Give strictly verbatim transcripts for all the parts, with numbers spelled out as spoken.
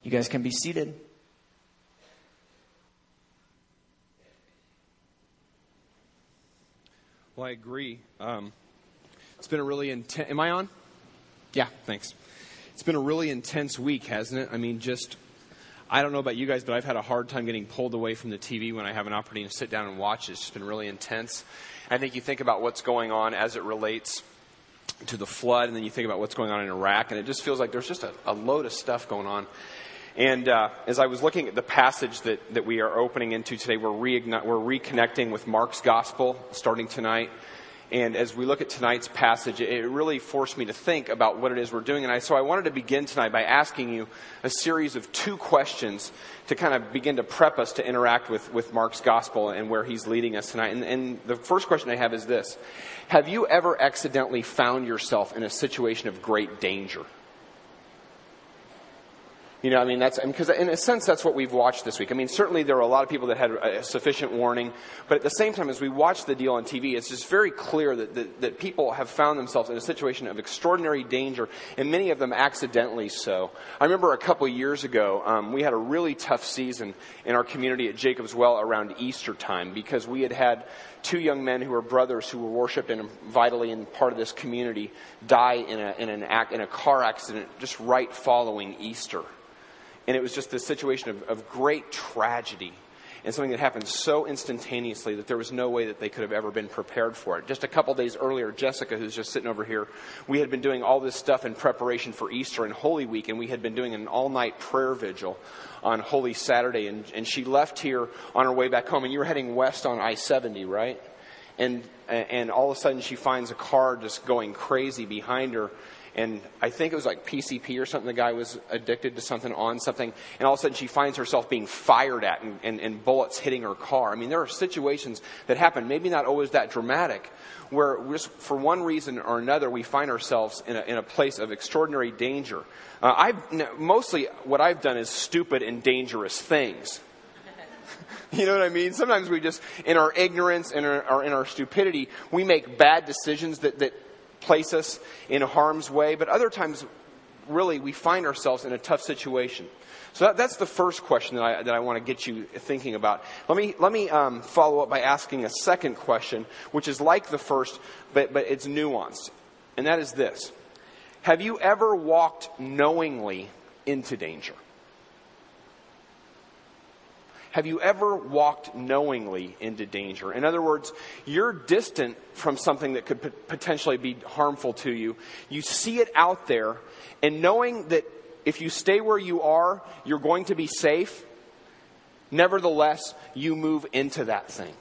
You guys can be seated. Well, I agree. Um, it's been a really intense... Am I on? Yeah, thanks. It's been a really intense week, hasn't it? I mean, just... I don't know about you guys, but I've had a hard time getting pulled away from the T V when I have an opportunity to sit down and watch. It's just been really intense. I think you think about what's going on as it relates to the flood, and then you think about what's going on in Iraq, and it just feels like there's just a, a load of stuff going on. And uh, as I was looking at the passage that, that we are opening into today, we're, reigni- we're reconnecting with Mark's Gospel starting tonight. And as we look at tonight's passage, it really forced me to think about what it is we're doing. And I, so I wanted to begin tonight by asking you a series of two questions to kind of begin to prep us to interact with, with Mark's Gospel and where he's leading us tonight. And, and the first question I have is this. Have you ever accidentally found yourself in a situation of great danger? You know, I mean, that's, because in a sense, that's what we've watched this week. I mean, certainly there were a lot of people that had a sufficient warning, but at the same time, as we watch the deal on T V, it's just very clear that, that, that people have found themselves in a situation of extraordinary danger, and many of them accidentally so. I remember a couple of years ago, um, we had a really tough season in our community at Jacob's Well around Easter time, because we had had two young men who were brothers who were worshipped in vitally in part of this community die in a, in an act, in a car accident just right following Easter. And it was just this situation of, of great tragedy and something that happened so instantaneously that there was no way that they could have ever been prepared for it. Just a couple days earlier, Jessica, who's just sitting over here, we had been doing all this stuff in preparation for Easter and Holy Week, and we had been doing an all-night prayer vigil on Holy Saturday, and, and she left here on her way back home, and you were heading west on I seventy, right? And and all of a sudden she finds a car just going crazy behind her. And I think it was like P C P or something. The guy was addicted to something, on something. And all of a sudden she finds herself being fired at and, and, and bullets hitting her car. I mean, there are situations that happen, maybe not always that dramatic, where just for one reason or another we find ourselves in a, in a place of extraordinary danger. Uh, I've mostly what I've done is stupid and dangerous things. You know what I mean? Sometimes we just, in our ignorance and our, or in our stupidity, we make bad decisions that, that place us in harm's way, but other times, really, we find ourselves in a tough situation. So that, that's the first question that I that I want to get you thinking about. Let me let me um, follow up by asking a second question, which is like the first, but but it's nuanced, and that is this: have you ever walked knowingly into danger? Have you ever walked knowingly into danger? In other words, you're distant from something that could p- potentially be harmful to you. You see it out there, and knowing that if you stay where you are, you're going to be safe, nevertheless, you move into that thing.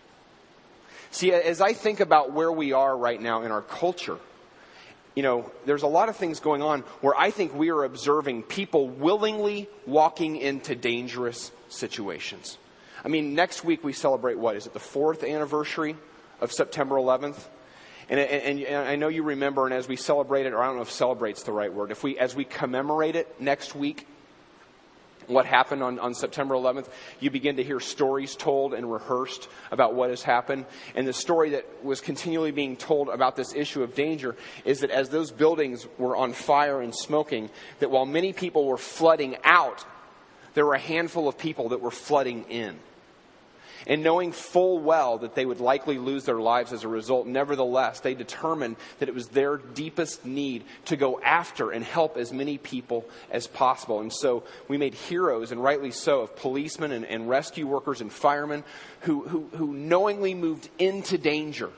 See, as I think about where we are right now in our culture, you know, there's a lot of things going on where I think we are observing people willingly walking into dangerous situations. I mean, next week we celebrate, what, is it the fourth anniversary of September eleventh? And, and, and I know you remember, and as we celebrate it, or I don't know if celebrate's the right word, if we, as we commemorate it next week, what happened on, on September eleventh, you begin to hear stories told and rehearsed about what has happened. And the story that was continually being told about this issue of danger is that as those buildings were on fire and smoking, that while many people were flooding out, there were a handful of people that were flooding in. And knowing full well that they would likely lose their lives as a result, nevertheless, they determined that it was their deepest need to go after and help as many people as possible. And so we made heroes, and rightly so, of policemen and, and rescue workers and firemen who, who, who knowingly moved into danger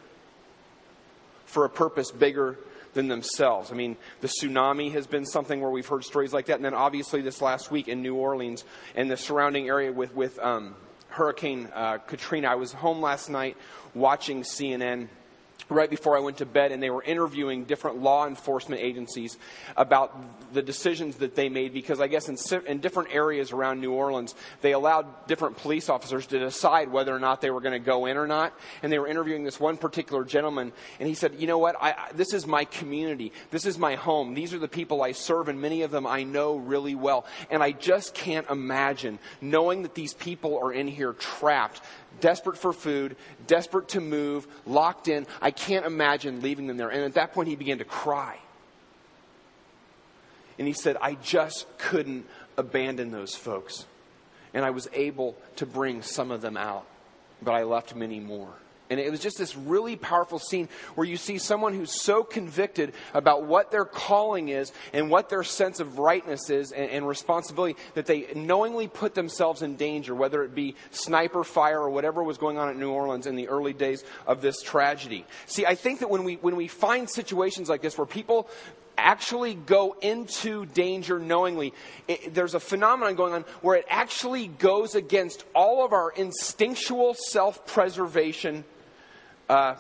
for a purpose bigger than themselves. I mean, the tsunami has been something where we've heard stories like that. And then obviously this last week in New Orleans and the surrounding area with, with um, Hurricane uh, Katrina. I was home last night watching C N N right before I went to bed, and they were interviewing different law enforcement agencies about the decisions that they made, because I guess in, in different areas around New Orleans, they allowed different police officers to decide whether or not they were going to go in or not. And they were interviewing this one particular gentleman, and he said, you know what, I, I, this is my community. This is my home. These are the people I serve, and many of them I know really well. And I just can't imagine knowing that these people are in here trapped, desperate for food, desperate to move, locked in. I can't imagine leaving them there. And at that point, he began to cry. And he said, I just couldn't abandon those folks. And I was able to bring some of them out, but I left many more. And it was just this really powerful scene where you see someone who's so convicted about what their calling is and what their sense of rightness is and, and responsibility that they knowingly put themselves in danger, whether it be sniper fire or whatever was going on in New Orleans in the early days of this tragedy. See, I think that when we when we find situations like this where people actually go into danger knowingly, it, there's a phenomenon going on where it actually goes against all of our instinctual self-preservation Uh,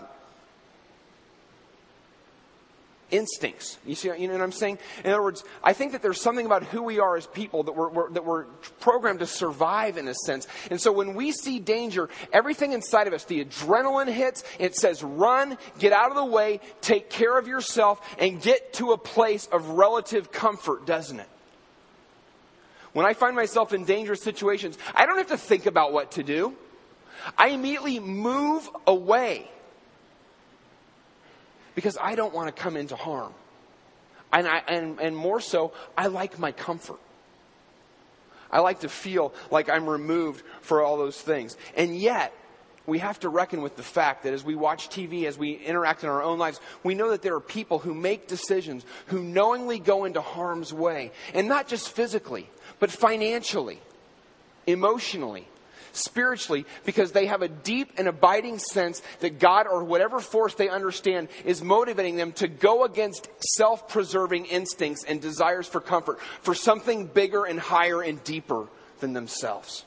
instincts. You see, you know what I'm saying? In other words, I think that there's something about who we are as people that we're, we're that we're programmed to survive in a sense. And so when we see danger, everything inside of us, the adrenaline hits. It says, "Run, get out of the way, take care of yourself, and get to a place of relative comfort," doesn't it? When I find myself in dangerous situations, I don't have to think about what to do. I immediately move away. Because I don't want to come into harm. And, I, and, and more so, I like my comfort. I like to feel like I'm removed for all those things. And yet, we have to reckon with the fact that as we watch T V, as we interact in our own lives, we know that there are people who make decisions, who knowingly go into harm's way. And not just physically, but financially, emotionally, spiritually, because they have a deep and abiding sense that God, or whatever force they understand, is motivating them to go against self-preserving instincts and desires for comfort, for something bigger and higher and deeper than themselves.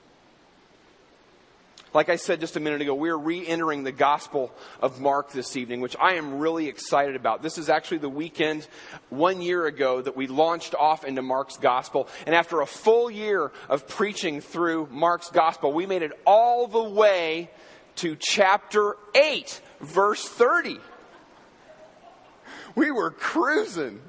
Like I said just a minute ago, we're re-entering the Gospel of Mark this evening, which I am really excited about. This is actually the weekend one year ago that we launched off into Mark's Gospel. And after a full year of preaching through Mark's Gospel, we made it all the way to chapter eight, verse thirty. We were cruising.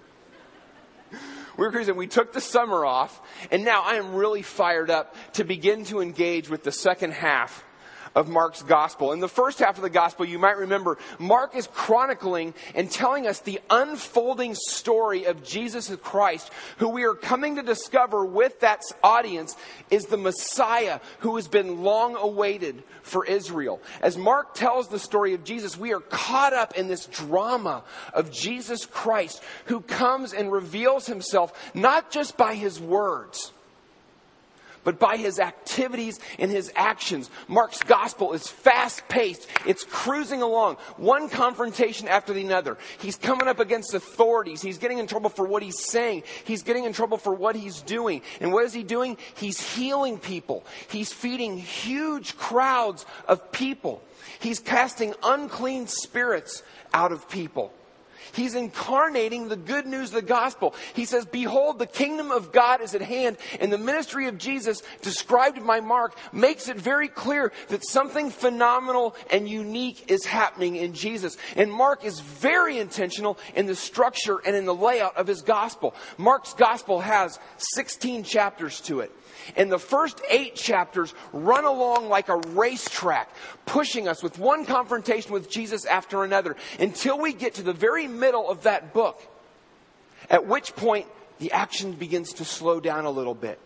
We were cruising. We took the summer off. And now I am really fired up to begin to engage with the second half of Mark's Gospel. In the first half of the Gospel, you might remember, Mark is chronicling and telling us the unfolding story of Jesus Christ, who we are coming to discover with that audience is the Messiah who has been long awaited for Israel. As Mark tells the story of Jesus, we are caught up in this drama of Jesus Christ, who comes and reveals himself not just by his words, but by his activities and his actions. Mark's Gospel is fast-paced. It's cruising along, one confrontation after the other. He's coming up against authorities. He's getting in trouble for what he's saying. He's getting in trouble for what he's doing. And what is he doing? He's healing people. He's feeding huge crowds of people. He's casting unclean spirits out of people. He's incarnating the good news of the gospel. He says, "Behold, the kingdom of God is at hand." And the ministry of Jesus, described by Mark, makes it very clear that something phenomenal and unique is happening in Jesus. And Mark is very intentional in the structure and in the layout of his gospel. Mark's gospel has sixteen chapters to it. And the first eight chapters run along like a racetrack, pushing us with one confrontation with Jesus after another, until we get to the very middle of that book, at which point the action begins to slow down a little bit.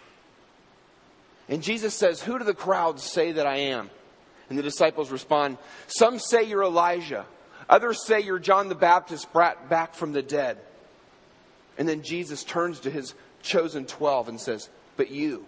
And Jesus says, "Who do the crowds say that I am?" And the disciples respond, "Some say you're Elijah. Others say you're John the Baptist brought back from the dead." And then Jesus turns to his chosen twelve and says, "But you,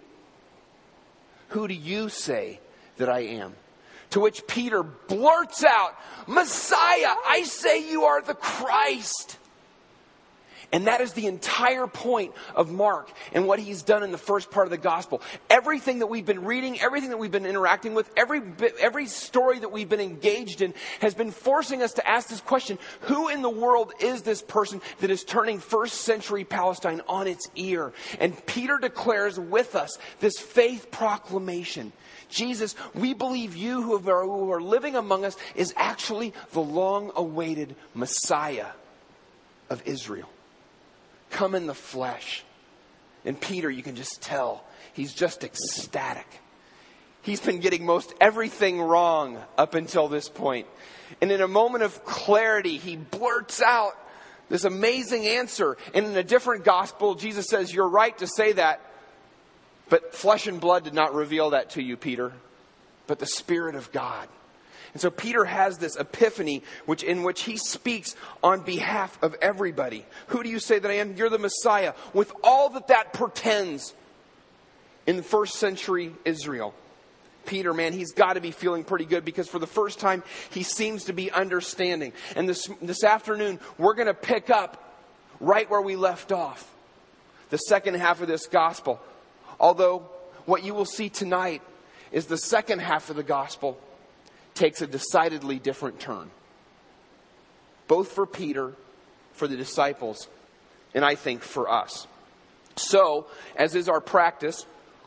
who do you say that I am?" To which Peter blurts out, "Messiah, I say you are the Christ." And that is the entire point of Mark and what he's done in the first part of the gospel. Everything that we've been reading, everything that we've been interacting with, every bit, every story that we've been engaged in has been forcing us to ask this question: who in the world is this person that is turning first century Palestine on its ear? And Peter declares with us this faith proclamation: Jesus, we believe you who are, who are living among us is actually the long-awaited Messiah of Israel. Come in the flesh. And Peter, you can just tell, he's just ecstatic. He's been getting most everything wrong up until this point. And in a moment of clarity, he blurts out, This amazing answer. And in a different gospel, Jesus says, you're right to say that, but flesh and blood did not reveal that to you, Peter, but the Spirit of God. And so Peter has this epiphany which in which he speaks on behalf of everybody. Who do you say that I am? You're the Messiah. With all that that portends in the first century Israel. Peter, man, he's got to be feeling pretty good because for the first time he seems to be understanding. And this, this afternoon we're going to pick up right where we left off. The second half of this gospel. Although what you will see tonight is the second half of the gospel takes a decidedly different turn. Both for Peter, for the disciples, and I think for us. So, as is our practice,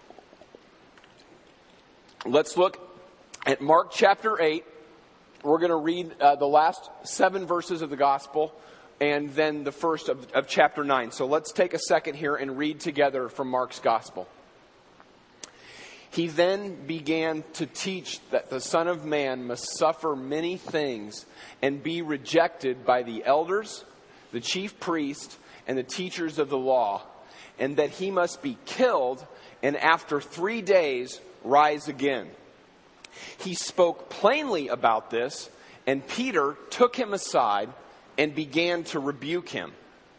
let's look at Mark chapter eight. We're going to read uh, the last seven verses of the gospel and then the first of, of chapter nine. So let's take a second here and read together from Mark's gospel. He then began to teach that the Son of Man must suffer many things and be rejected by the elders, the chief priests, and the teachers of the law, and that he must be killed and after three days rise again. He spoke plainly about this, and Peter took him aside and began to rebuke him.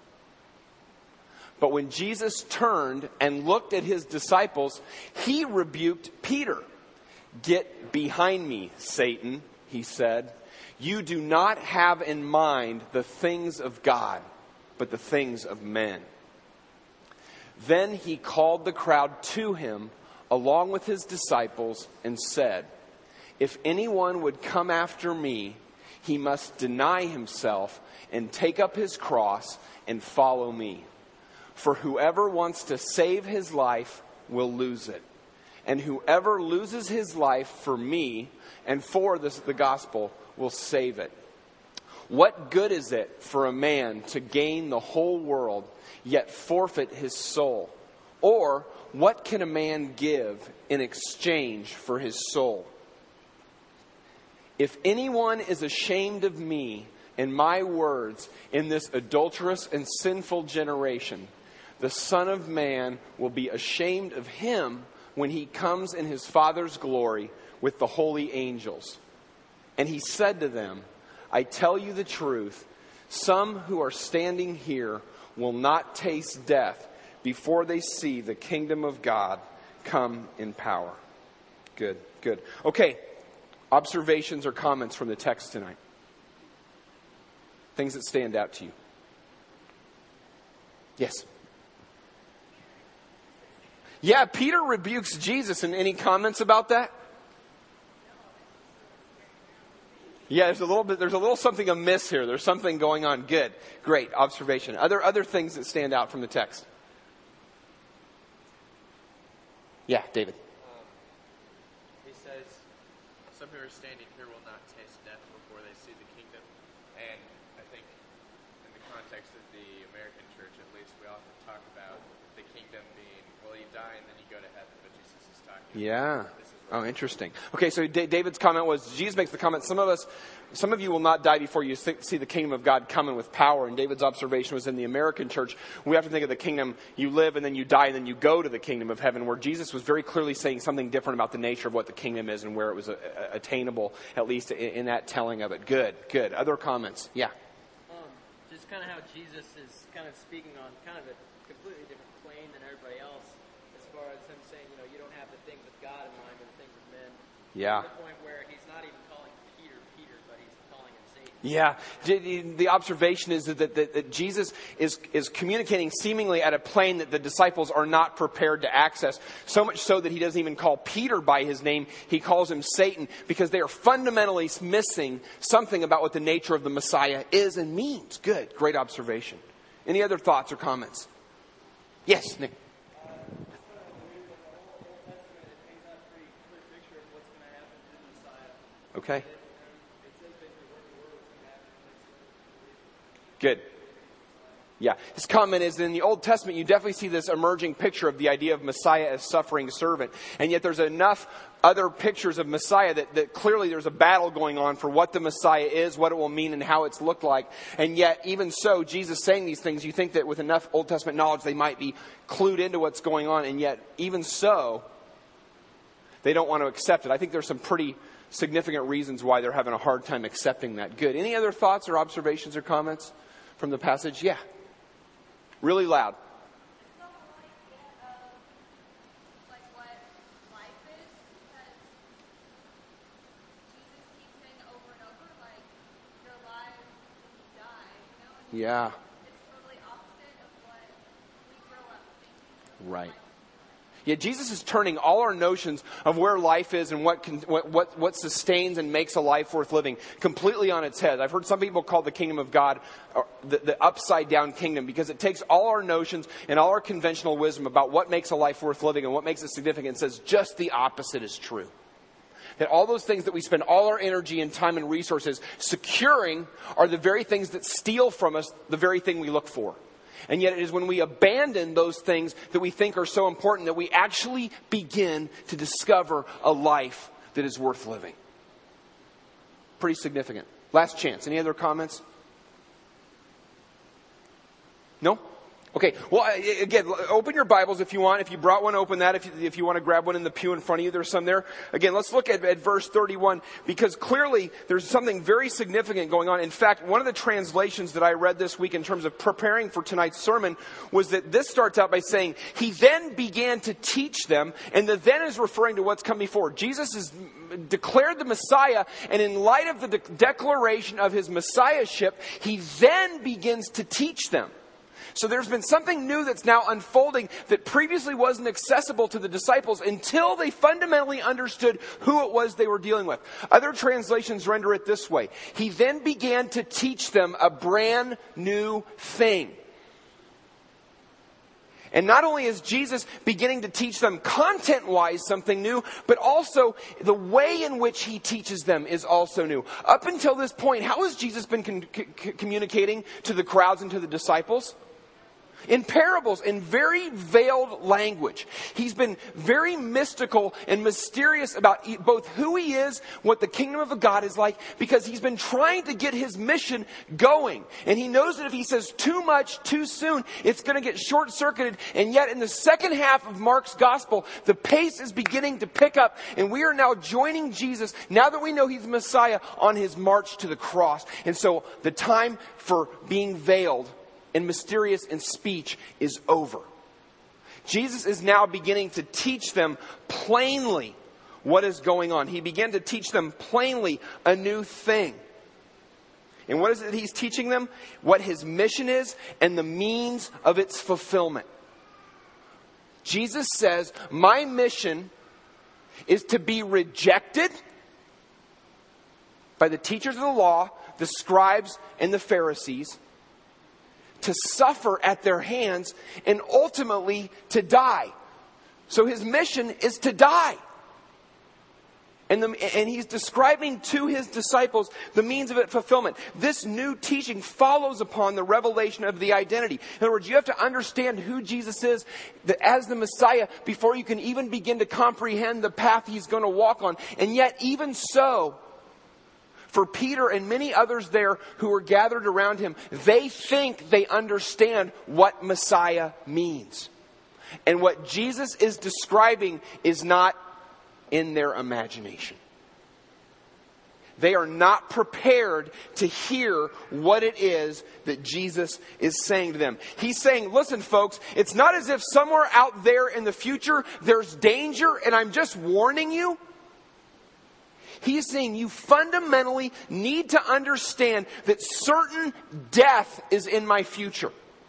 But when Jesus turned and looked at his disciples, he rebuked Peter. "Get behind me, Satan," he said. "You do not have in mind the things of God, but the things of men." Then he called the crowd to him along with his disciples and said, "If anyone would come after me, he must deny himself and take up his cross and follow me. For whoever wants to save his life will lose it. And whoever loses his life for me and for this, the gospel will save it. What good is it for a man to gain the whole world, yet forfeit his soul? Or what can a man give in exchange for his soul? If anyone is ashamed of me and my words in this adulterous and sinful generation, the Son of Man will be ashamed of him when he comes in his Father's glory with the holy angels." And he said to them, "I tell you the truth, some who are standing here will not taste death before they see the kingdom of God come in power." Good, good. Okay, observations or comments from the text tonight? Things that stand out to you? Yes? Yeah, Peter rebukes Jesus. And any comments about that? Yeah, there's a little bit, there's a little something amiss here. There's something going on. Good. Great observation. Other, other things that stand out from the text? Yeah, David. Um, he says, "Some who are standing here will not taste death before they see the kingdom." And I think in the context of the American church, at least, we often talk about the kingdom being, well, you die and then you go to heaven, but Jesus is talking Yeah. about this is Oh, interesting. Okay, so D- David's comment was, Jesus makes the comment, some of us, some of you will not die before you see the kingdom of God coming with power. And David's observation was in the American church, we have to think of the kingdom, you live and then you die and then you go to the kingdom of heaven, where Jesus was very clearly saying something different about the nature of what the kingdom is and where it was uh, attainable, at least in, in that telling of it. Good, good. Other comments? Yeah. Um, just kind of how Jesus is kind of speaking on kind of a completely different plane than everybody else, as far as him saying, you know, you don't have the things of God in mind, but the things of men. Yeah. To the point where he's not even calling Peter Peter, but he's calling him Satan. Yeah, the observation is that, that, that Jesus is, is communicating seemingly at a plane that the disciples are not prepared to access. So much so that he doesn't even call Peter by his name. He calls him Satan because they are fundamentally missing something about what the nature of the Messiah is and means. Good, great observation. Any other thoughts or comments? Yes, Nick. Okay. Good. Yeah. His comment is, in the Old Testament, you definitely see this emerging picture of the idea of Messiah as suffering servant. And yet there's enough other pictures of Messiah that, that clearly there's a battle going on for what the Messiah is, what it will mean, and how it's looked like. And yet, even so, Jesus saying these things, you think that with enough Old Testament knowledge, they might be clued into what's going on. And yet, even so, they don't want to accept it. I think there's some pretty significant reasons why they're having a hard time accepting that. Good. Any other thoughts or observations or comments from the passage? Yeah. Really loud. Yeah. It's totally opposite of what we grow up thinking. Right. Yeah, Jesus is turning all our notions of where life is and what, can, what what what sustains and makes a life worth living completely on its head. I've heard some people call the kingdom of God the, the upside down kingdom, because it takes all our notions and all our conventional wisdom about what makes a life worth living and what makes it significant and says just the opposite is true. That all those things that we spend all our energy and time and resources securing are the very things that steal from us the very thing we look for. And yet it is when we abandon those things that we think are so important that we actually begin to discover a life that is worth living. Pretty significant. Last chance. Any other comments? No? Okay, well, again, open your Bibles if you want. If you brought one, open that. If you, if you want to grab one in the pew in front of you, there's some there. Again, let's look at, at verse thirty-one, because clearly there's something very significant going on. In fact, one of the translations that I read this week in terms of preparing for tonight's sermon was that this starts out by saying, he then began to teach them, and the then is referring to what's come before. Jesus has declared the Messiah, and in light of the de- declaration of his Messiahship, he then begins to teach them. So there's been something new that's now unfolding that previously wasn't accessible to the disciples until they fundamentally understood who it was they were dealing with. Other translations render it this way. He then began to teach them a brand new thing. And not only is Jesus beginning to teach them content-wise something new, but also the way in which he teaches them is also new. Up until this point, how has Jesus been con- c- communicating to the crowds and to the disciples? In parables, in very veiled language. He's been very mystical and mysterious about both who he is, what the kingdom of God is like, because he's been trying to get his mission going. And he knows that if he says too much too soon, it's going to get short-circuited. And yet in the second half of Mark's gospel, the pace is beginning to pick up. And we are now joining Jesus, now that we know he's the Messiah, on his march to the cross. And so the time for being veiled and mysterious in speech is over. Jesus is now beginning to teach them plainly what is going on. He began to teach them plainly a new thing. And what is it he's teaching them? What his mission is and the means of its fulfillment. Jesus says, my mission is to be rejected by the teachers of the law, the scribes, and the Pharisees, to suffer at their hands, and ultimately to die. So his mission is to die. And, the, and he's describing to his disciples the means of its fulfillment. This new teaching follows upon the revelation of the identity. In other words, you have to understand who Jesus is as the Messiah before you can even begin to comprehend the path he's going to walk on. And yet, even so, for Peter and many others there who are gathered around him, they think they understand what Messiah means. And what Jesus is describing is not in their imagination. They are not prepared to hear what it is that Jesus is saying to them. He's saying, listen folks, it's not as if somewhere out there in the future there's danger and I'm just warning you. He's saying you fundamentally need to understand that certain death is in my future.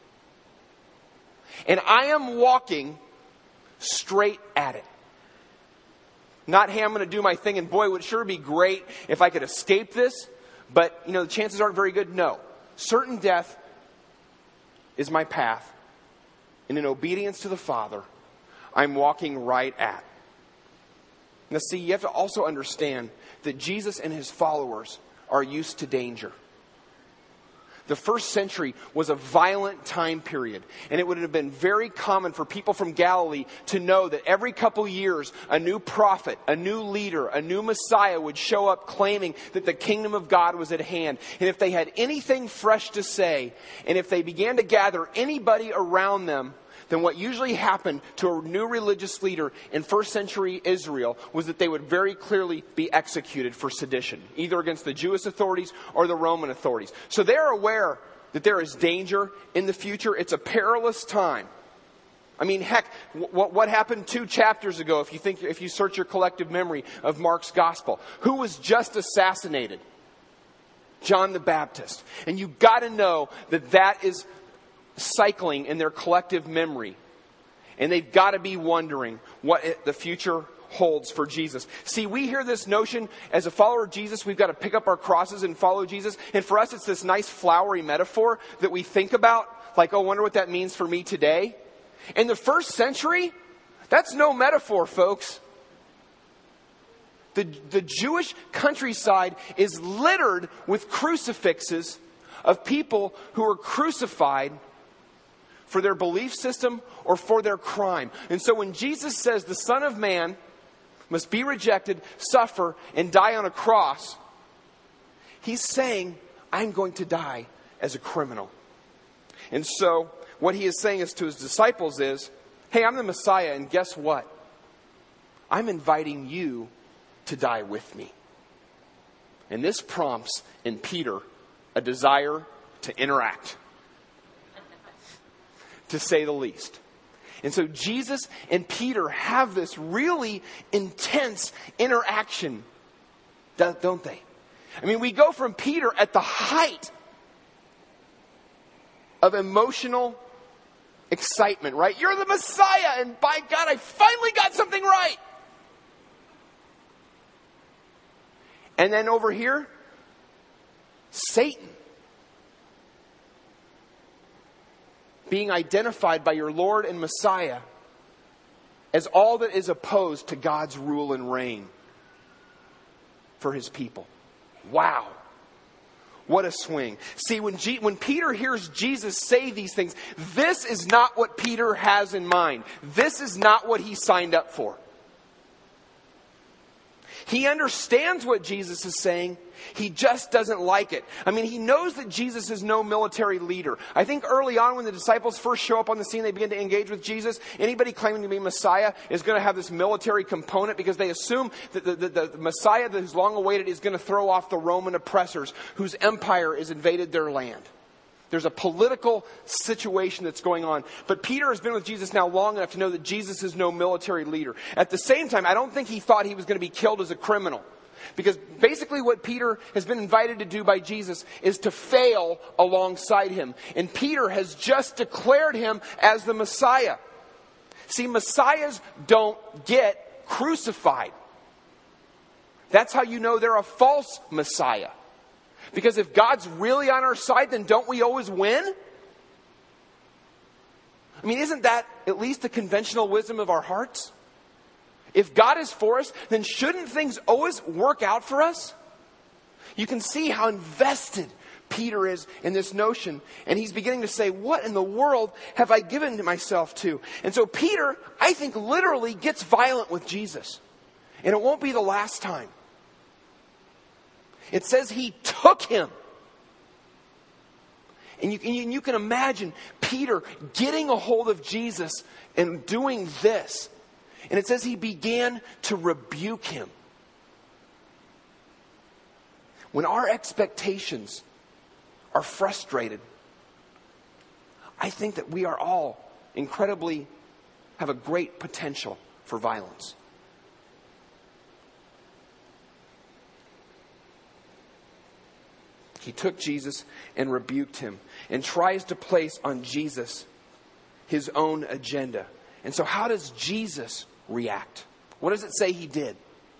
And I am walking straight at it. Not, hey, I'm going to do my thing, and boy, it would sure be great if I could escape this. But, you know, the chances aren't very good. No. Certain death is my path. And in obedience to the Father, I'm walking right at. Now, see, you have to also understand that Jesus and his followers are used to danger. The first century was a violent time period, and it would have been very common for people from Galilee to know that every couple years a new prophet, a new leader, a new Messiah would show up claiming that the kingdom of God was at hand. And if they had anything fresh to say, and if they began to gather anybody around them, then what usually happened to a new religious leader in first century Israel was that they would very clearly be executed for sedition, either against the Jewish authorities or the Roman authorities. So they're aware that there is danger in the future. It's a perilous time. I mean, heck, what, what happened two chapters ago, if you think, if you search your collective memory of Mark's gospel? Who was just assassinated? John the Baptist. And you got to know that that is cycling in their collective memory. And they've got to be wondering what it, the future holds for Jesus. See, we hear this notion as a follower of Jesus, we've got to pick up our crosses and follow Jesus. And for us, it's this nice flowery metaphor that we think about. Like, oh, I wonder what that means for me today. In the first century, that's no metaphor, folks. The, the Jewish countryside is littered with crucifixes of people who were crucified for their belief system or for their crime. And so when Jesus says the Son of Man must be rejected, suffer, and die on a cross, he's saying, I'm going to die as a criminal. And so what he is saying is to his disciples is, hey, I'm the Messiah, and guess what? I'm inviting you to die with me. And this prompts in Peter a desire to interact, to say the least. And so Jesus and Peter have this really intense interaction, don't they? I mean, we go from Peter at the height of emotional excitement, right? You're the Messiah, and by God, I finally got something right. And then over here, Satan being identified by your Lord and Messiah as all that is opposed to God's rule and reign for his people. Wow. What a swing. See, when, G- when Peter hears Jesus say these things, this is not what Peter has in mind. This is not what he signed up for. He understands what Jesus is saying. He just doesn't like it. I mean, he knows that Jesus is no military leader. I think early on when the disciples first show up on the scene, they begin to engage with Jesus. Anybody claiming to be Messiah is going to have this military component because they assume that the, the, the Messiah that is long awaited is going to throw off the Roman oppressors whose empire has invaded their land. There's a political situation that's going on. But Peter has been with Jesus now long enough to know that Jesus is no military leader. At the same time, I don't think he thought he was going to be killed as a criminal. Because basically what Peter has been invited to do by Jesus is to fail alongside him. And Peter has just declared him as the Messiah. See, Messiahs don't get crucified. That's how you know they're a false Messiah. Because if God's really on our side, then don't we always win? I mean, isn't that at least the conventional wisdom of our hearts? If God is for us, then shouldn't things always work out for us? You can see how invested Peter is in this notion. And he's beginning to say, what in the world have I given myself to? And so Peter, I think, literally gets violent with Jesus. And it won't be the last time. It says he took him. And you, and you can imagine Peter getting a hold of Jesus and doing this. And it says he began to rebuke him. When our expectations are frustrated, I think that we are all incredibly, have a great potential for violence. He took Jesus and rebuked him and tries to place on Jesus his own agenda. And so how does Jesus react? What does it say he did?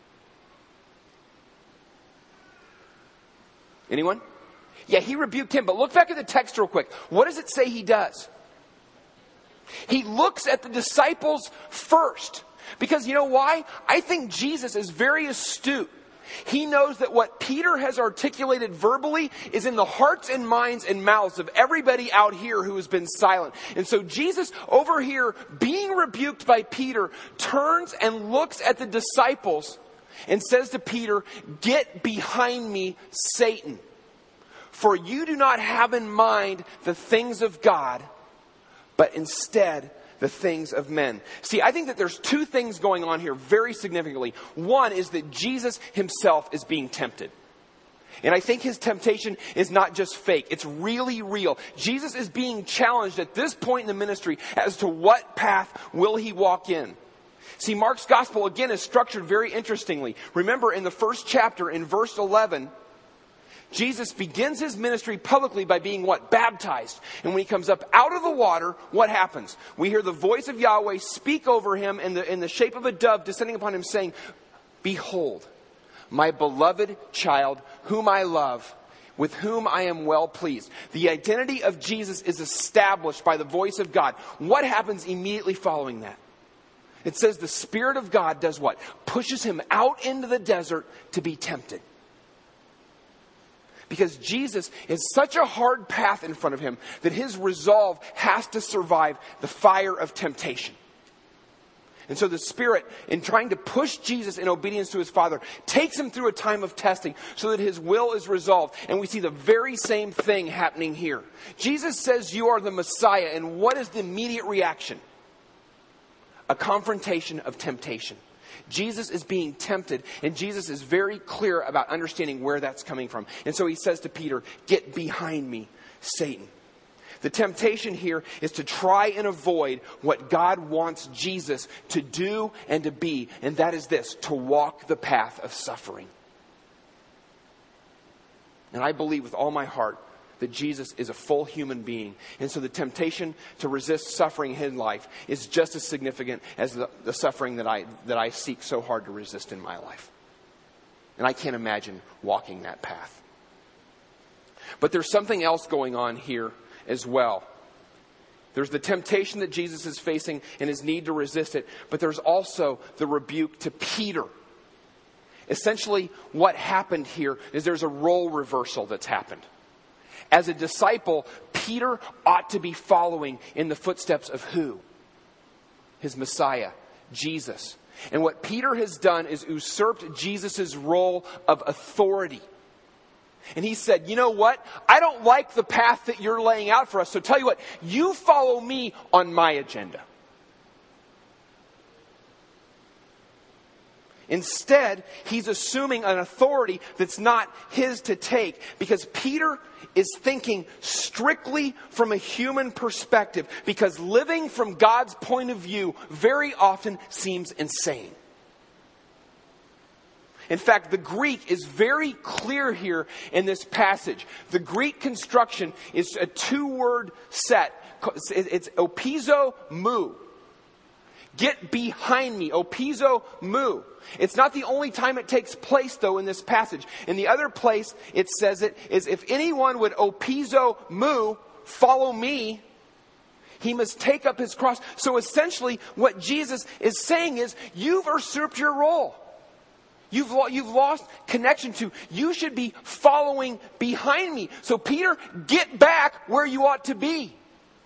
Anyone? Yeah, he rebuked him. But look back at the text real quick. What does it say he does? He looks at the disciples first. Because you know why? I think Jesus is very astute He knows that what Peter has articulated verbally is in the hearts and minds and mouths of everybody out here who has been silent. And so Jesus, over here, being rebuked by Peter, turns and looks at the disciples and says to Peter, "Get behind me, Satan. For you do not have in mind the things of God, but instead the things of men." See, I think that there's two things going on here very significantly. One is that Jesus himself is being tempted. And I think his temptation is not just fake. It's really real. Jesus is being challenged at this point in the ministry as to what path will he walk in. See, Mark's gospel, again, is structured very interestingly. Remember, in the first chapter, in verse eleven, Jesus begins his ministry publicly by being what? Baptized. And when he comes up out of the water, what happens? We hear the voice of Yahweh speak over him in the, in the shape of a dove descending upon him, saying, "Behold, my beloved child, whom I love, with whom I am well pleased." The identity of Jesus is established by the voice of God. What happens immediately following that? It says the Spirit of God does what? Pushes him out into the desert to be tempted. Because Jesus is such a hard path in front of him that his resolve has to survive the fire of temptation. And so the Spirit, in trying to push Jesus in obedience to his Father, takes him through a time of testing so that his will is resolved. And we see the very same thing happening here. Jesus says, "You are the Messiah." And what is the immediate reaction? A confrontation of temptation. Jesus is being tempted, and Jesus is very clear about understanding where that's coming from. And so he says to Peter, "Get behind me, Satan." The temptation here is to try and avoid what God wants Jesus to do and to be, and that is this: to walk the path of suffering. And I believe with all my heart that Jesus is a full human being. And so the temptation to resist suffering in his life is just as significant as the, the suffering that I, that I seek so hard to resist in my life. And I can't imagine walking that path. But there's something else going on here as well. There's the temptation that Jesus is facing and his need to resist it. But there's also the rebuke to Peter. Essentially, what happened here is there's a role reversal that's happened. As a disciple, Peter ought to be following in the footsteps of who? His Messiah, Jesus. And what Peter has done is usurped Jesus' role of authority. And he said, "You know what? I don't like the path that you're laying out for us. So tell you what, you follow me on my agenda." Instead, he's assuming an authority that's not his to take, because Peter is thinking strictly from a human perspective, because living from God's point of view very often seems insane. In fact, the Greek is very clear here in this passage. The Greek construction is a two-word set. It's opizo mu. Get behind me. Opizo mu. It's not the only time it takes place, though, in this passage. In the other place, it says it is, "If anyone would opizo mu, follow me, he must take up his cross." So essentially, what Jesus is saying is, you've usurped your role. You've, lo- you've lost connection to. You should be following behind me. So Peter, get back where you ought to be.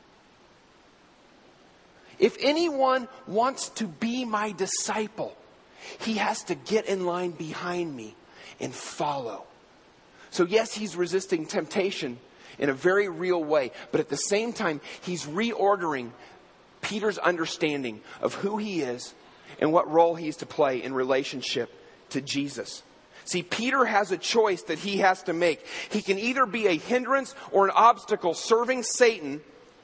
If anyone wants to be my disciple, he has to get in line behind me and follow. So yes, he's resisting temptation in a very real way. But at the same time, he's reordering Peter's understanding of who he is and what role he's to play in relationship to Jesus. See, Peter has a choice that he has to make. He can either be a hindrance or an obstacle serving Satan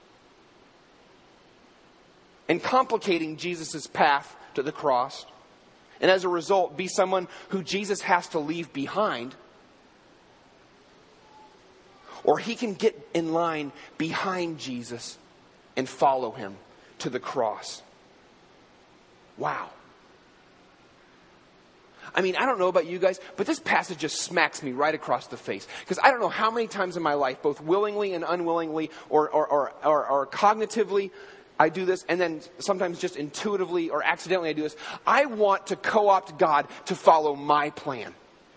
and complicating Jesus' path to the cross, and as a result, be someone who Jesus has to leave behind. Or he can get in line behind Jesus and follow him to the cross. Wow. I mean, I don't know about you guys, but this passage just smacks me right across the face. Because I don't know how many times in my life, both willingly and unwillingly, or, or, or, or, or cognitively, I do this, and then sometimes just intuitively or accidentally I do this. I want to co-opt God to follow my plan.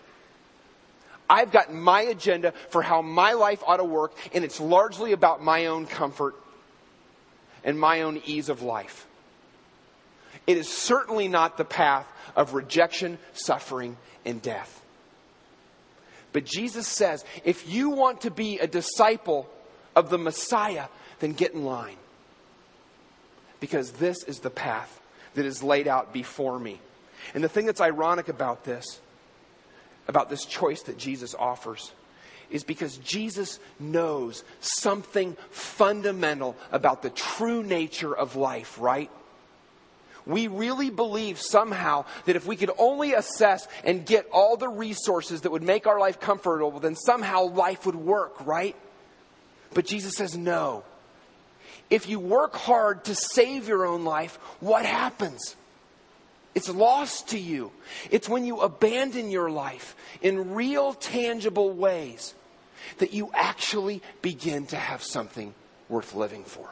I've got my agenda for how my life ought to work, and it's largely about my own comfort and my own ease of life. It is certainly not the path of rejection, suffering, and death. But Jesus says, if you want to be a disciple of the Messiah, then get in line. Because this is the path that is laid out before me. And the thing that's ironic about this, about this choice that Jesus offers, is because Jesus knows something fundamental about the true nature of life, right? We really believe somehow that if we could only assess and get all the resources that would make our life comfortable, then somehow life would work, right? But Jesus says no. If you work hard to save your own life, what happens? It's lost to you. It's when you abandon your life in real, tangible ways that you actually begin to have something worth living for.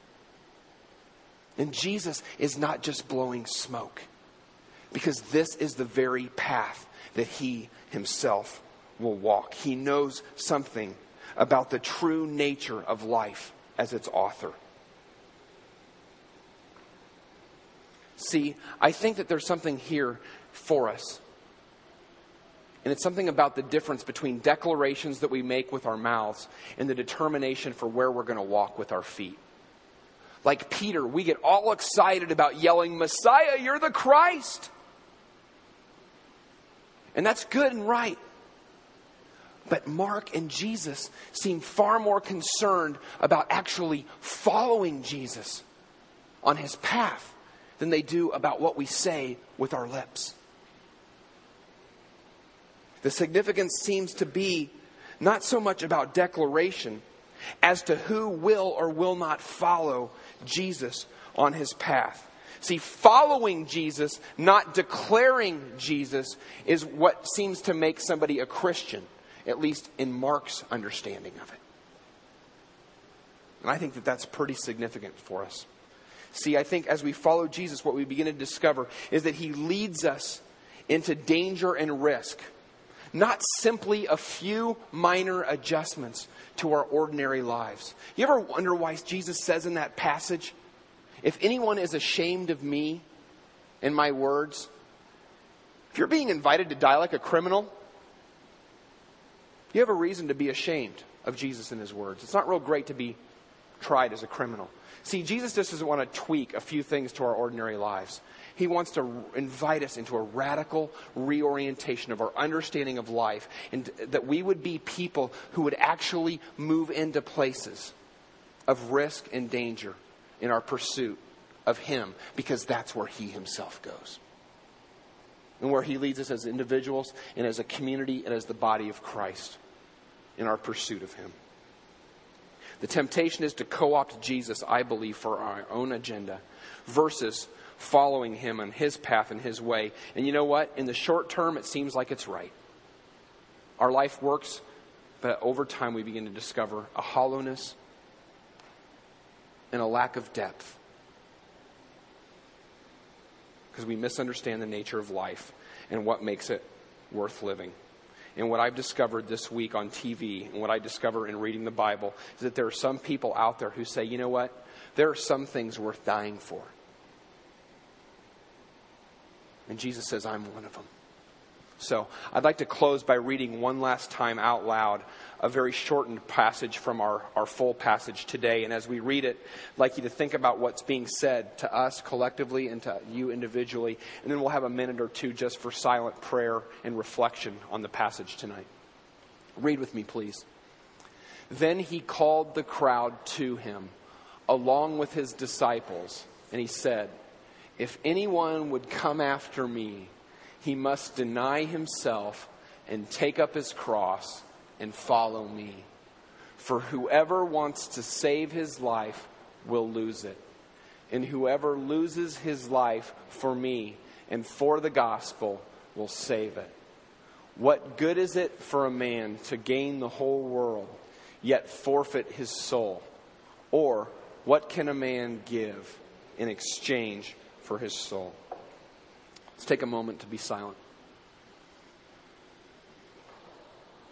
And Jesus is not just blowing smoke, because this is the very path that he himself will walk. He knows something about the true nature of life as its author. See, I think that there's something here for us. And it's something about the difference between declarations that we make with our mouths and the determination for where we're going to walk with our feet. Like Peter, we get all excited about yelling, "Messiah, you're the Christ!" And that's good and right. But Mark and Jesus seem far more concerned about actually following Jesus on his path than they do about what we say with our lips. The significance seems to be not so much about declaration as to who will or will not follow Jesus on his path. See, following Jesus, not declaring Jesus, is what seems to make somebody a Christian, at least in Mark's understanding of it. And I think that that's pretty significant for us. See, I think as we follow Jesus, what we begin to discover is that he leads us into danger and risk. Not simply a few minor adjustments to our ordinary lives. You ever wonder why Jesus says in that passage, if anyone is ashamed of me and my words, if you're being invited to die like a criminal, you have a reason to be ashamed of Jesus and his words. It's not real great to be tried as a criminal. See, Jesus just doesn't want to tweak a few things to our ordinary lives. He wants to invite us into a radical reorientation of our understanding of life, and that we would be people who would actually move into places of risk and danger in our pursuit of him, because that's where he himself goes. And where he leads us as individuals and as a community and as the body of Christ in our pursuit of him. The temptation is to co-opt Jesus, I believe, for our own agenda versus following him on his path and his way. And you know what? In the short term, it seems like it's right. Our life works, but over time we begin to discover a hollowness and a lack of depth. Because we misunderstand the nature of life and what makes it worth living. And what I've discovered this week on T V and what I discover in reading the Bible is that there are some people out there who say, you know what? There are some things worth dying for. And Jesus says, I'm one of them. So I'd like to close by reading one last time out loud a very shortened passage from our, our full passage today. And as we read it, I'd like you to think about what's being said to us collectively and to you individually. And then we'll have a minute or two just for silent prayer and reflection on the passage tonight. Read with me, please. Then he called the crowd to him, along with his disciples, and he said, if anyone would come after me, he must deny himself and take up his cross and follow me. For whoever wants to save his life will lose it. And whoever loses his life for me and for the gospel will save it. What good is it for a man to gain the whole world, yet forfeit his soul? Or what can a man give in exchange for his soul? Let's take a moment to be silent.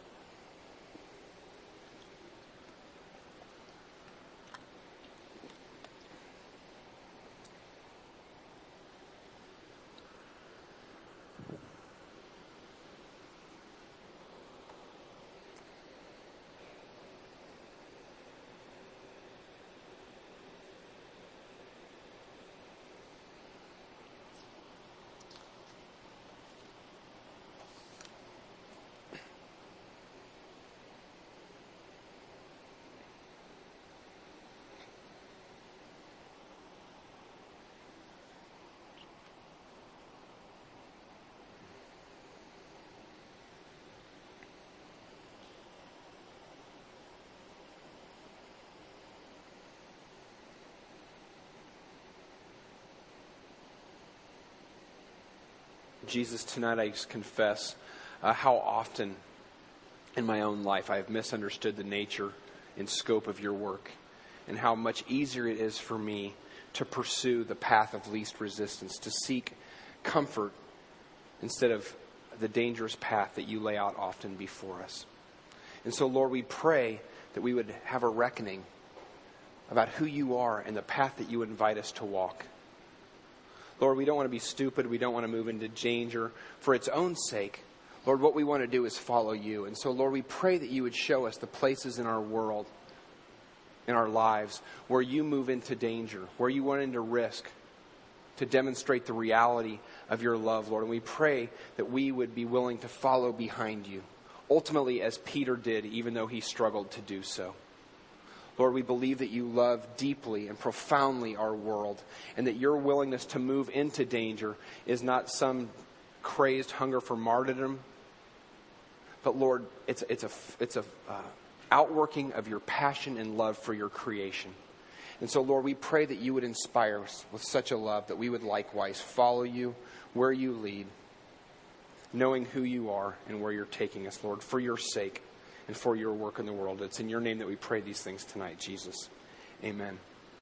Jesus, tonight I just confess uh, how often in my own life I have misunderstood the nature and scope of your work, and how much easier it is for me to pursue the path of least resistance, to seek comfort instead of the dangerous path that you lay out often before us. And so, Lord, we pray that we would have a reckoning about who you are and the path that you invite us to walk. Lord, we don't want to be stupid. We don't want to move into danger for its own sake. Lord, what we want to do is follow you. And so, Lord, we pray that you would show us the places in our world, in our lives, where you move into danger, where you went into risk to demonstrate the reality of your love, Lord. And we pray that we would be willing to follow behind you, ultimately as Peter did, even though he struggled to do so. Lord, we believe that you love deeply and profoundly our world, and that your willingness to move into danger is not some crazed hunger for martyrdom, but Lord, it's it's a it's a uh, outworking of your passion and love for your creation. And so, Lord, we pray that you would inspire us with such a love that we would likewise follow you where you lead, knowing who you are and where you're taking us, Lord, for your sake and for your work in the world. It's in your name that we pray these things tonight, Jesus. Amen.